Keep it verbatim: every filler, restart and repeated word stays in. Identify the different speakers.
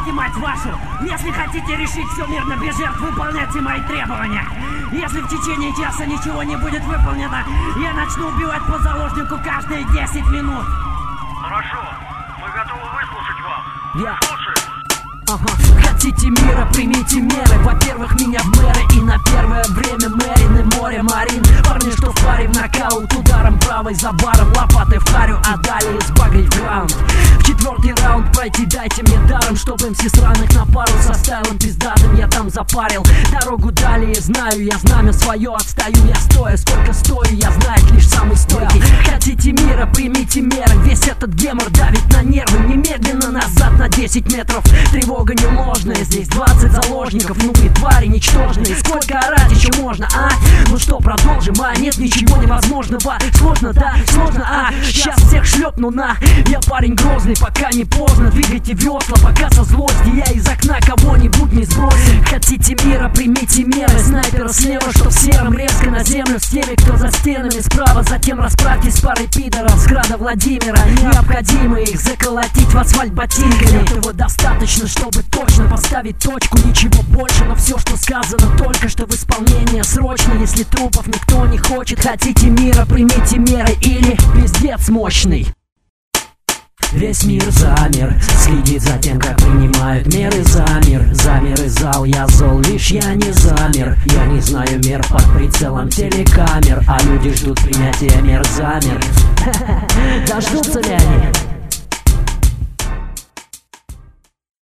Speaker 1: Выполняйте, мать вашу! Если хотите решить все мирно без жертв, выполняйте мои требования! Если в течение часа ничего не будет выполнено, я начну убивать по заложнику каждые десять минут!
Speaker 2: Хорошо, мы готовы выслушать вас.
Speaker 1: Я...
Speaker 2: Слушай.
Speaker 3: Ага. Хотите мира, примите меры. Во-первых, меня в мэры, и на первое время Мэрин и море Марин. Парни, что в паре в нокаут, ударом правой за баром, лопатой в харю, а далее сбагрить в граунд. В четвертый раунд пройти дайте мне даром, чтобы МС сраных на пару со стайлом пиздатым я там запарил. Дорогу далее знаю, я знамя свое отстаю, я стоя, сколько стою, я знает лишь самый стойкий. Хотите мира, примите меры. Весь этот гемор давит на нервы. Немедленно назад на десять метров. Тревога не ложная, здесь двадцать заложников. Ну и твари ничтожные. Сколько орать еще можно, а? Ну что, продолжим, а? Нет ничего невозможного. Сложно, да? Сложно, а? Сейчас всех шлепну на. Я парень грозный, пока не поздно. Двигайте весла, пока со злости я из окна кого-нибудь не сбросил. Хотите мира, примите меры. Снайпера слева, что в сером, резко на землю с теми, кто за стенами справа. Затем расправьтесь с парой пидоров с града Владимира. Необходимо их заколотить в асфальт ботинками. Этого достаточно, чтобы точно поставить точку. Ничего больше, но все, что сказано только что в исполнение срочно. Если трупов никто не хочет, хотите мира, примите меры или пиздец мощный. Весь мир замер, следит за тем, как принимают меры. Замер, замер и зал, я зол, лишь я не замер. Я не знаю мер под прицелом телекамер, а люди ждут принятия мер. Замер. Дождутся ли они?